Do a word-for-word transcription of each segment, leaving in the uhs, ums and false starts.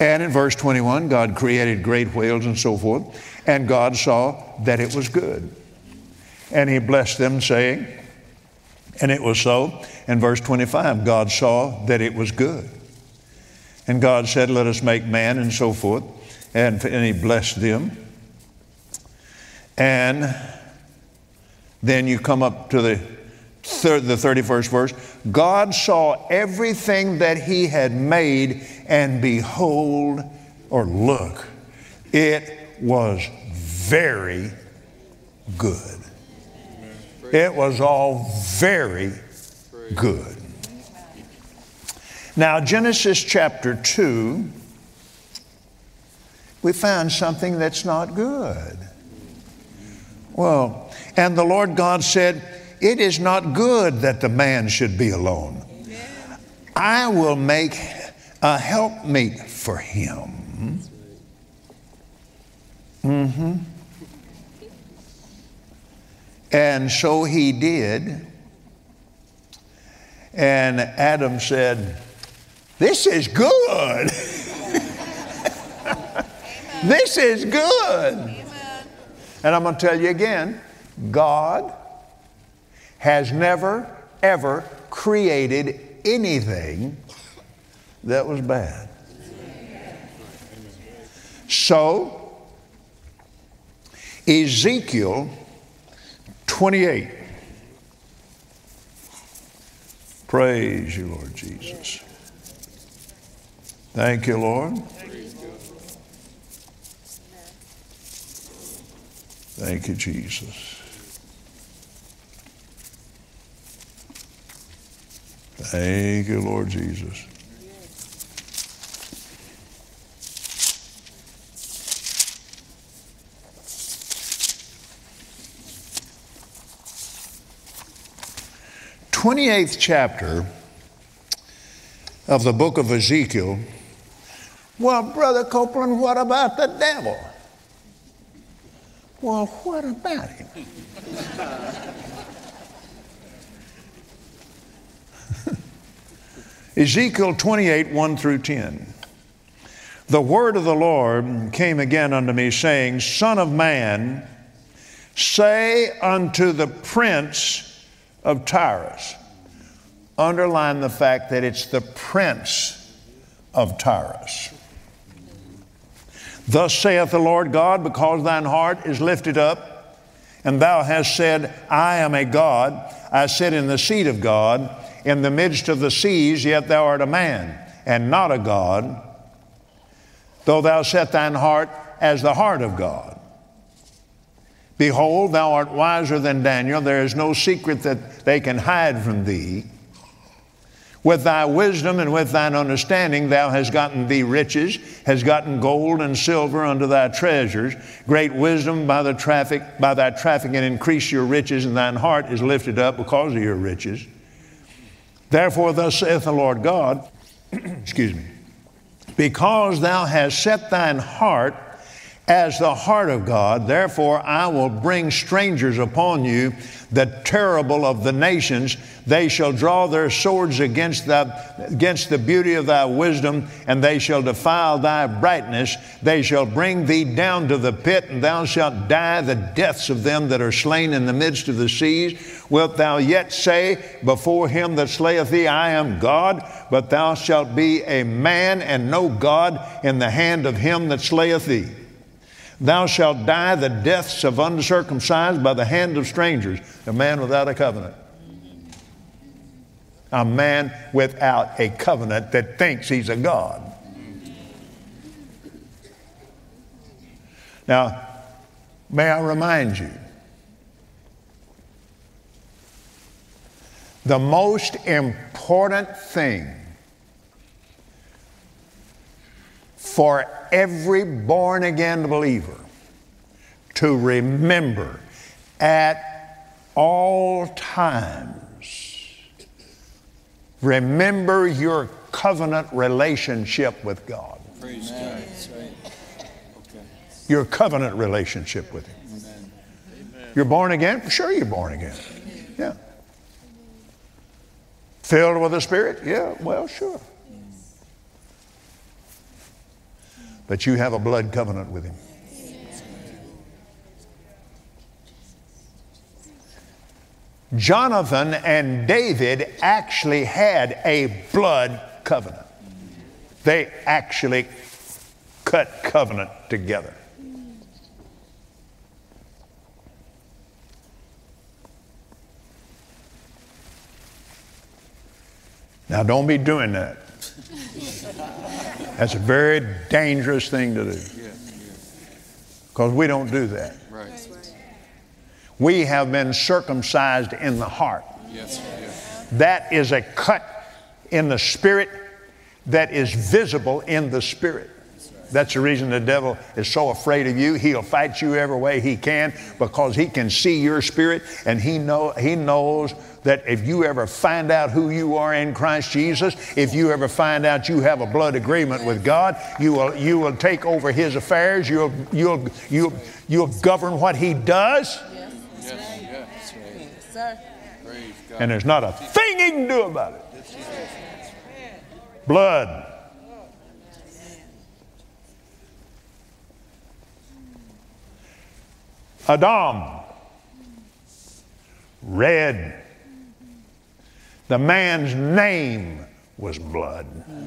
And in verse twenty-one, God created great whales and so forth. And God saw that it was good. And he blessed them, saying, and it was so. In verse twenty-five, God saw that it was good. And God said, let us make man and so forth. And, and he blessed them. And then you come up to the third, the thirty-first verse. God saw everything that he had made, and behold, or look, it was very good. It was all very good. Now, Genesis chapter two, we found something that's not good. Well, and the Lord God said, it is not good that the man should be alone. I will make a helpmeet for him. Mm-hmm. And so he did. And Adam said, this is good. This is good. Amen. And I'm going to tell you again, God has never, ever created anything that was bad. So, Ezekiel twenty-eight. Praise you, Lord Jesus. Thank you, Lord. Thank you, Jesus. Thank you, Lord Jesus. twenty-eighth chapter of the book of Ezekiel. Well, Brother Copeland, what about the devil? Well, what about him? Ezekiel twenty-eight, one through ten. The word of the Lord came again unto me, saying, Son of man, say unto the prince of Tyrus. Underline the fact that it's the prince of Tyrus. Thus saith the Lord God, because thine heart is lifted up, and thou hast said, I am a God, I sit in the seat of God, in the midst of the seas, yet thou art a man, and not a God, though thou set thine heart as the heart of God. Behold, thou art wiser than Daniel. There is no secret that they can hide from thee. With thy wisdom and with thine understanding thou hast gotten thee riches, hast gotten gold and silver unto thy treasures. Great wisdom by the traffic, by thy traffic, and increase your riches, and thine heart is lifted up because of your riches. Therefore thus saith the Lord God, excuse me, because thou hast set thine heart as the heart of God, therefore I will bring strangers upon you, the terrible of the nations. They shall draw their swords against thy, against the beauty of thy wisdom, and they shall defile thy brightness. They shall bring thee down to the pit, and thou shalt die the deaths of them that are slain in the midst of the seas. Wilt thou yet say before him that slayeth thee, I am God? But thou shalt be a man and no God in the hand of him that slayeth thee. Thou shalt die the deaths of uncircumcised by the hand of strangers, a man without a covenant. A man without a covenant that thinks he's a God. Now, may I remind you, the most important thing for every born-again believer to remember at all times, remember your covenant relationship with God. Praise God. That's right. Okay. Your covenant relationship with Him. Amen. You're born again? Sure, you're born again. Yeah. Filled with the Spirit? Yeah, well, sure. But you have a blood covenant with him. Jonathan and David actually had a blood covenant. They actually cut covenant together. Now, don't be doing that. That's a very dangerous thing to do. Because we don't do that. Right. We have been circumcised in the heart. Yes. Yes. That is a cut in the spirit that is visible in the spirit. That's the reason the devil is so afraid of you. He'll fight you every way he can because he can see your spirit, and he know he knows that if you ever find out who you are in Christ Jesus, if you ever find out you have a blood agreement with God, you will you will take over his affairs. You'll you'll you'll you'll govern what he does. Yes. Yes. Yes, sir. Praise God. And there's not a thing he can do about it. Blood. Adam, red. The man's name was blood.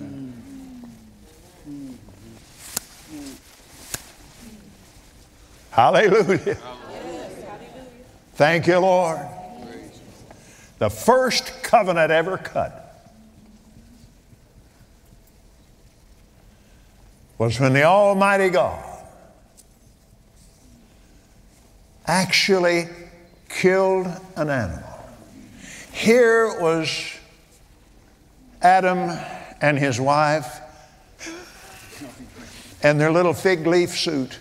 Hallelujah. Thank you, Lord. The first covenant ever cut was when the Almighty God actually killed an animal. Here was Adam and his wife and their little fig leaf suit.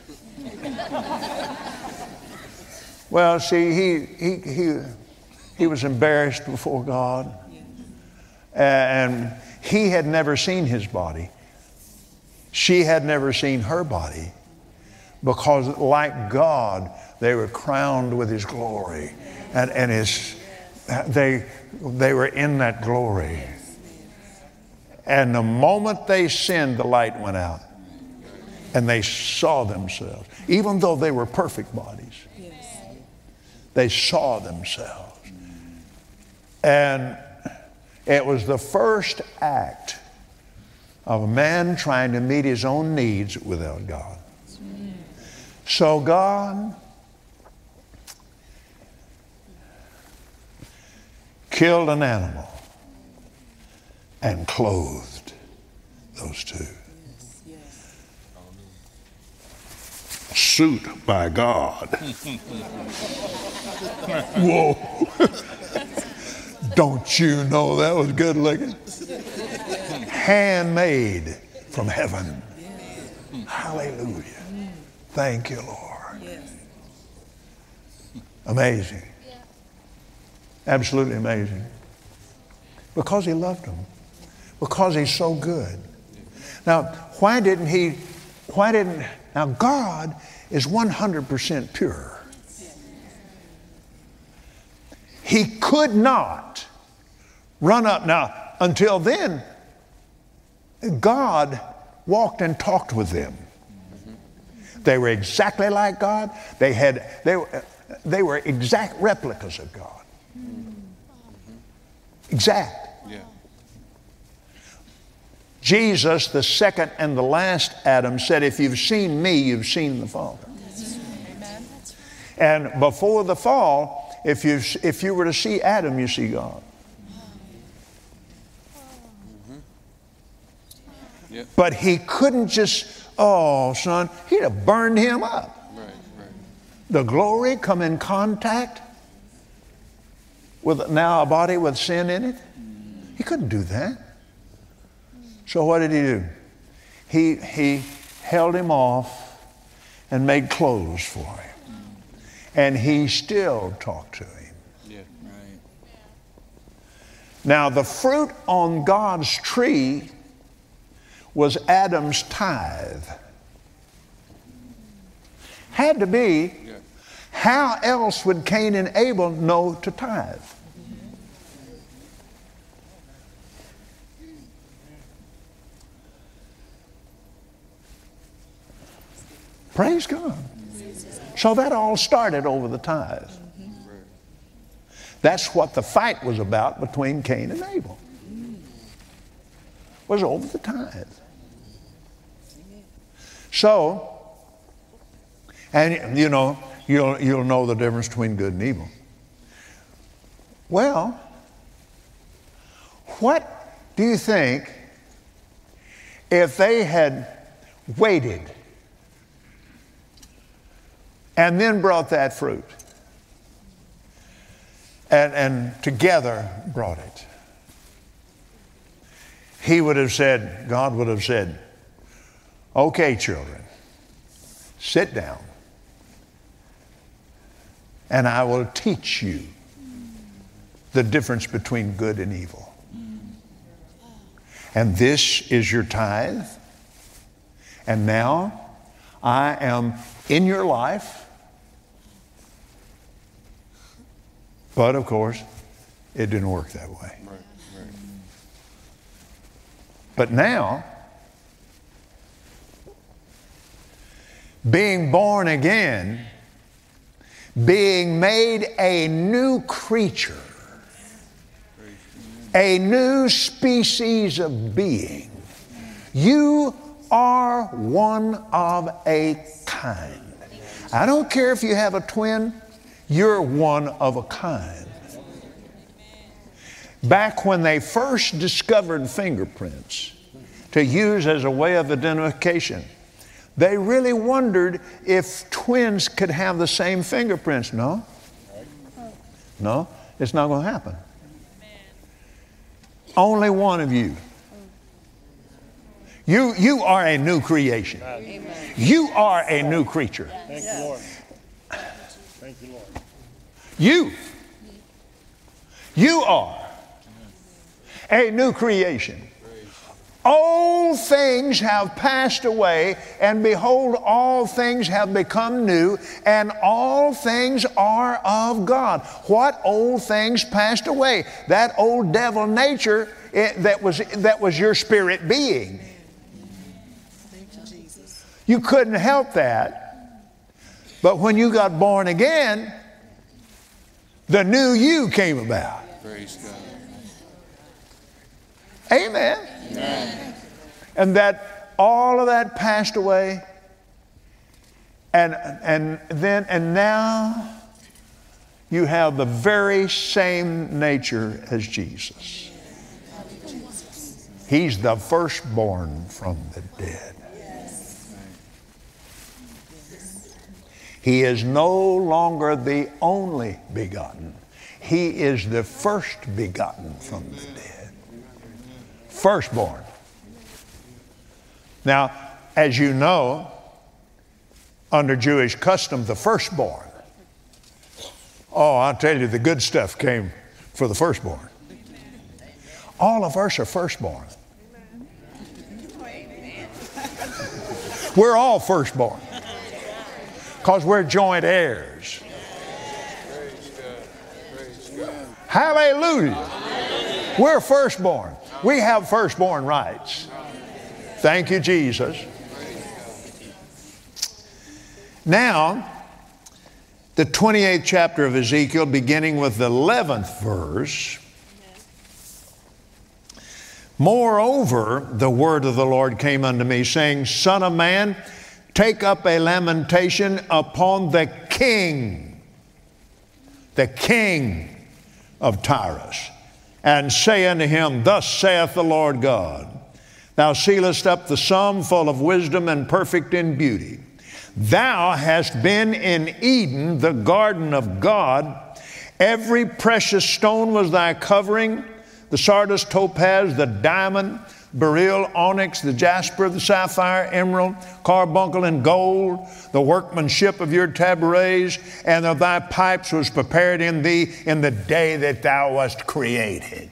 Well, see, he he he he was embarrassed before God, and he had never seen his body. She had never seen her body, because like God, they were crowned with his glory, and and his they they were in that glory. And the moment they sinned, the light went out, and they saw themselves, even though they were perfect bodies. They saw themselves. And it was the first act of a man trying to meet his own needs without God. So God killed an animal and clothed those two. Suit by God. Whoa. Don't you know that was good looking? Handmade from heaven. Hallelujah. Thank you, Lord. Amazing. Absolutely amazing. Because he loved them. Because he's so good. Now, why didn't he, why didn't, now God is one hundred percent pure. He could not run up. Now, until then, God walked and talked with them. They were exactly like God. They had, they were, they were exact replicas of God. Exact. Yeah. Jesus, the second and the last Adam, said, if you've seen me, you've seen the Father. Amen. And before the fall, if you, if you were to see Adam, you see God. Mm-hmm. Yep. But he couldn't just, oh, son, he'd have burned him up. Right, right. The glory come in contact with now a body with sin in it. He couldn't do that. So what did he do? He, he held him off and made clothes for him. And he still talked to him. Yeah, right. Now, the fruit on God's tree was Adam's tithe. Had to be. Yeah. How else would Cain and Abel know to tithe? Praise God. So that all started over the tithe. That's what the fight was about between Cain and Abel. Was over the tithe. So, and you know, you'll, you'll know the difference between good and evil. Well, what do you think if they had waited and then brought that fruit and, and together brought it? He would have said, God would have said, okay, children, sit down and I will teach you the difference between good and evil. And this is your tithe. And now I am in your life. But of course, it didn't work that way. Right, right. But now, being born again, being made a new creature, a new species of being, you are one of a kind. I don't care if you have a twin, you're one of a kind. Back when they first discovered fingerprints to use as a way of identification, they really wondered if twins could have the same fingerprints. No. No, it's not going to happen. Only one of you. You, you are a new creation. Amen. You are a new creature. Thank you, Lord. Thank you, Lord. You. You are a new creation. Old things have passed away, and behold, all things have become new, and all things are of God. What old things passed away? That old devil nature it, that was that was your spirit being. Thank you, Jesus. You couldn't help that. But when you got born again, the new you came about. Praise God. Amen. Amen. And that all of that passed away, and and then and now you have the very same nature as Jesus. He's the firstborn from the dead. He is no longer the only begotten. He is the first begotten from the dead. Firstborn. Now, as you know, under Jewish custom, the firstborn. Oh, I'll tell you, the good stuff came for the firstborn. All of us are firstborn. We're all firstborn because we're joint heirs. Hallelujah. We're firstborn. We have firstborn rights. Thank you, Jesus. Now, the twenty-eighth chapter of Ezekiel, beginning with the eleventh verse. Moreover, the word of the Lord came unto me, saying, Son of man, take up a lamentation upon the king, the king of Tyrus, and say unto him, Thus saith the Lord God, Thou sealest up the sum full of wisdom and perfect in beauty. Thou hast been in Eden, the garden of God. Every precious stone was thy covering, the sardius, topaz, the diamond, beryl, onyx, the jasper, the sapphire, emerald, carbuncle, and gold. The workmanship of your tabrets and of thy pipes was prepared in thee in the day that thou wast created.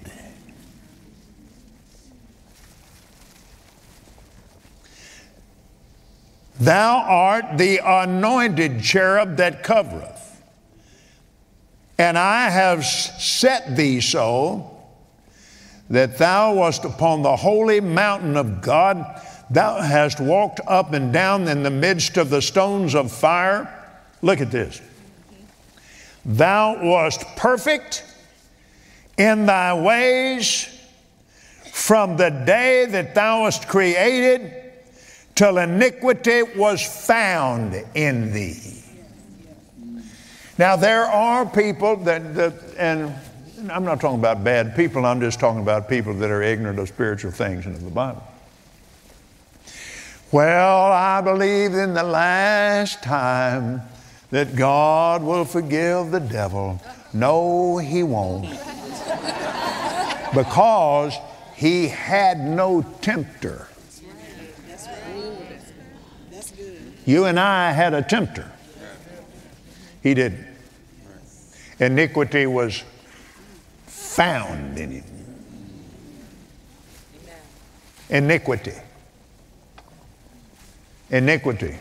Thou art the anointed cherub that covereth, and I have set thee so that thou wast upon the holy mountain of God. Thou hast walked up and down in the midst of the stones of fire. Look at this. Thou wast perfect in thy ways from the day that thou wast created till iniquity was found in thee. Now there are people that, that, and I'm not talking about bad people, I'm just talking about people that are ignorant of spiritual things and of the Bible. Well, I believe in the last time that God will forgive the devil. No, he won't. Because he had no tempter. That's right. That's good. You and I had a tempter. He didn't. Iniquity was found in him. Iniquity. Iniquity.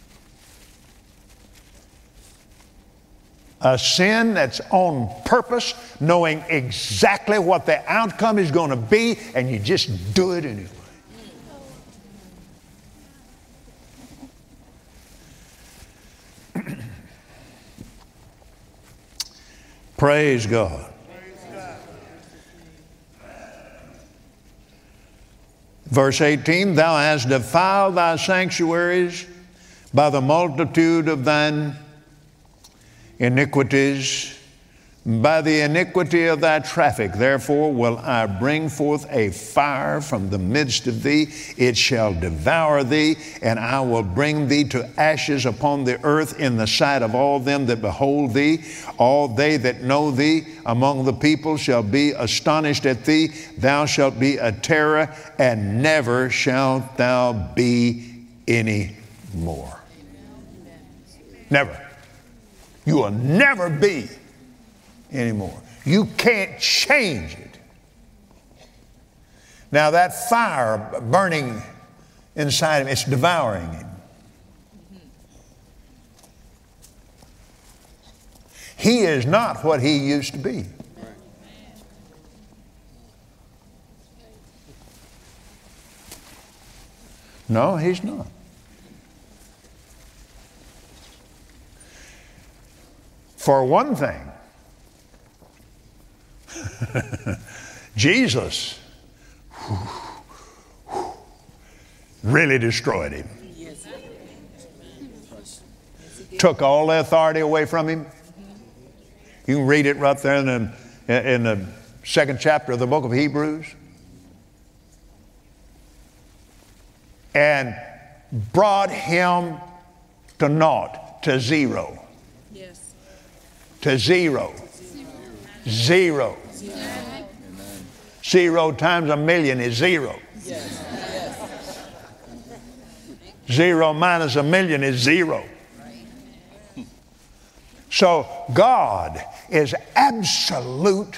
A sin that's on purpose, knowing exactly what the outcome is going to be, and you just do it anyway. Praise God. Verse eighteen, thou hast defiled thy sanctuaries by the multitude of thine iniquities, by the iniquity of thy traffic. Therefore will I bring forth a fire from the midst of thee. It shall devour thee, and I will bring thee to ashes upon the earth in the sight of all them that behold thee. All they that know thee among the people shall be astonished at thee. Thou shalt be a terror, and never shalt thou be any more. Never. You will never be anymore. You can't change it. Now that fire burning inside him, it's devouring him. He is not what he used to be. No, he's not. For one thing, Jesus really destroyed him. Yes. Took all the authority away from him. You can read it right there in the, in the second chapter of the book of Hebrews. And brought him to naught, to zero. Yes. To zero. Zero. Zero. Zero times a million is zero. Yes. Yes. Zero minus a million is zero. So God is absolute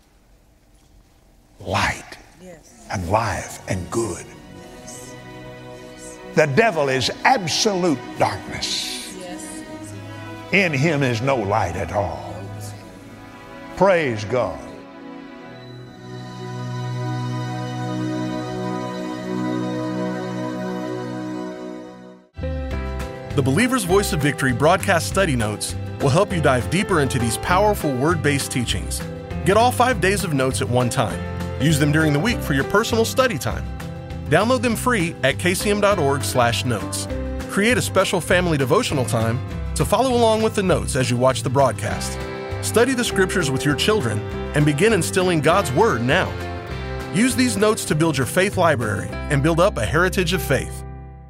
light Yes. and life and good. The devil is absolute darkness. Yes. In him is no light at all. Praise God. The Believer's Voice of Victory broadcast study notes will help you dive deeper into these powerful word-based teachings. Get all five days of notes at one time. Use them during the week for your personal study time. Download them free at k c m dot org slash notes. Create a special family devotional time to follow along with the notes as you watch the broadcast. Study the scriptures with your children and begin instilling God's Word now. Use these notes to build your faith library and build up a heritage of faith.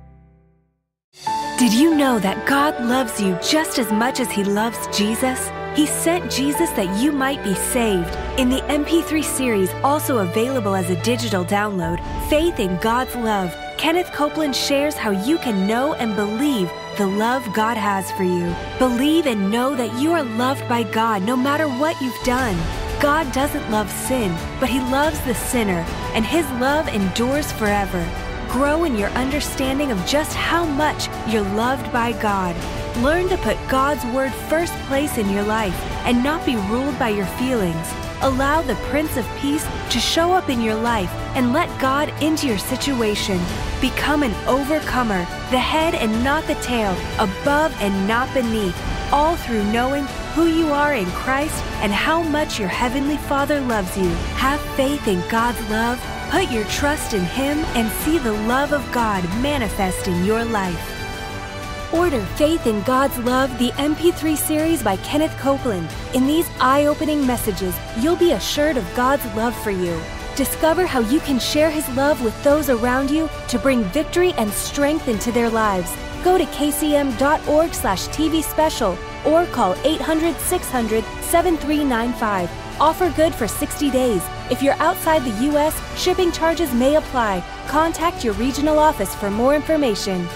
Did you know that God loves you just as much as He loves Jesus? He sent Jesus that you might be saved. In the M P three series, also available as a digital download, Faith in God's Love, Kenneth Copeland shares how you can know and believe the love God has for you. Believe and know that you are loved by God no matter what you've done. God doesn't love sin, but He loves the sinner, and His love endures forever. Grow in your understanding of just how much you're loved by God. Learn to put God's Word first place in your life and not be ruled by your feelings. Allow the Prince of Peace to show up in your life and let God into your situation. Become an overcomer, the head and not the tail, above and not beneath, all through knowing who you are in Christ and how much your Heavenly Father loves you. Have faith in God's love, put your trust in Him, and see the love of God manifest in your life. Order Faith in God's Love, the M P three series by Kenneth Copeland. In these eye-opening messages, you'll be assured of God's love for you. Discover how you can share His love with those around you to bring victory and strength into their lives. Go to k c m dot org slash T V special or call eight hundred, six hundred, seven three nine five. Offer good for sixty days. If you're outside the U S, shipping charges may apply. Contact your regional office for more information.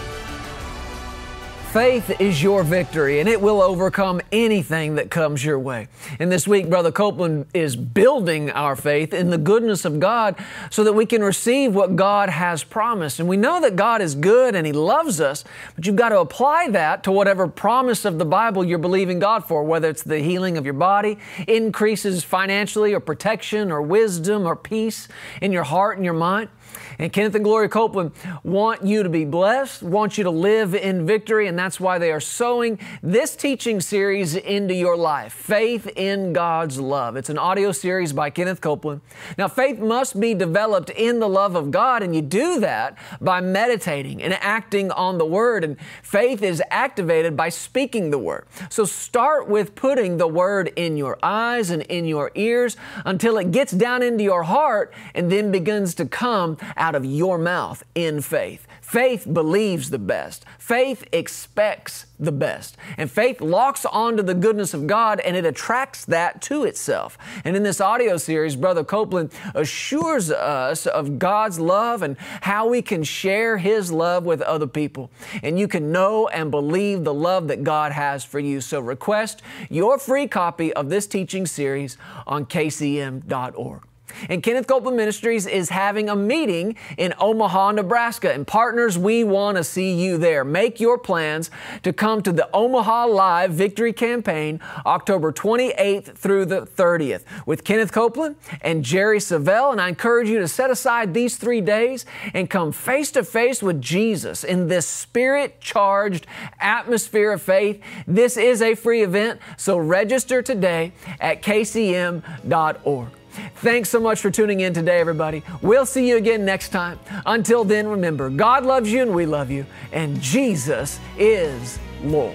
Faith is your victory, and it will overcome anything that comes your way. And this week, Brother Copeland is building our faith in the goodness of God so that we can receive what God has promised. And we know that God is good and He loves us, but you've got to apply that to whatever promise of the Bible you're believing God for, whether it's the healing of your body, increases financially, or protection, or wisdom, or peace in your heart and your mind. And Kenneth and Gloria Copeland want you to be blessed, want you to live in victory, and that's why they are sowing this teaching series into your life, Faith in God's Love. It's an audio series by Kenneth Copeland. Now, faith must be developed in the love of God, and you do that by meditating and acting on the Word, and faith is activated by speaking the Word. So start with putting the Word in your eyes and in your ears until it gets down into your heart and then begins to come out of your mouth in faith. Faith believes the best. Faith expects the best. And faith locks onto the goodness of God, and it attracts that to itself. And in this audio series, Brother Copeland assures us of God's love and how we can share His love with other people. And you can know and believe the love that God has for you. So request your free copy of this teaching series on k c m dot org. And Kenneth Copeland Ministries is having a meeting in Omaha, Nebraska. And partners, we want to see you there. Make your plans to come to the Omaha Live Victory Campaign October twenty-eighth through the thirtieth with Kenneth Copeland and Jerry Savelle. And I encourage you to set aside these three days and come face to face with Jesus in this Spirit-charged atmosphere of faith. This is a free event, so register today at k c m dot org. Thanks so much for tuning in today, everybody. We'll see you again next time. Until then, remember, God loves you and we love you, and Jesus is Lord.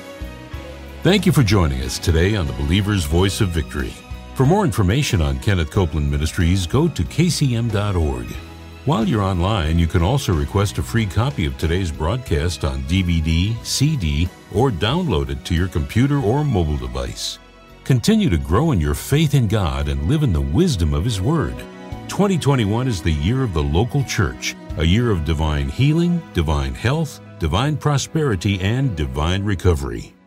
Thank you for joining us today on the Believer's Voice of Victory. For more information on Kenneth Copeland Ministries, go to k c m dot org. While you're online, you can also request a free copy of today's broadcast on D V D, C D, or download it to your computer or mobile device. Continue to grow in your faith in God and live in the wisdom of His Word. twenty twenty-one is the year of the local church, a year of divine healing, divine health, divine prosperity, and divine recovery.